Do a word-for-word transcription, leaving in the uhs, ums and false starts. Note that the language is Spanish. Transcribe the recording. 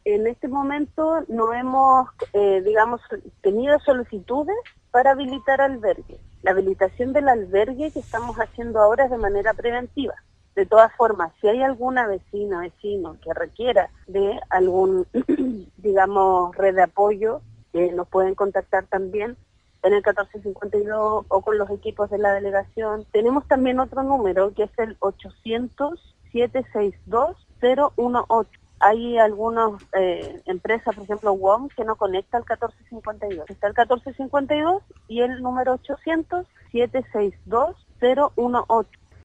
En este momento no hemos, eh, digamos, tenido solicitudes para habilitar albergue. La habilitación del albergue que estamos haciendo ahora es de manera preventiva. De todas formas, si hay alguna vecina, vecino que requiera de algún, digamos, red de apoyo, eh, nos pueden contactar también en el catorce cincuenta y dos o con los equipos de la delegación. Tenemos también otro número que es el ochocientos, siete seis dos, cero uno ocho. Hay algunas eh, empresas, por ejemplo, W O M, que no conecta al catorce cincuenta y dos. Está el catorce cincuenta y dos y el número ochocientos, siete seis dos, cero uno ocho.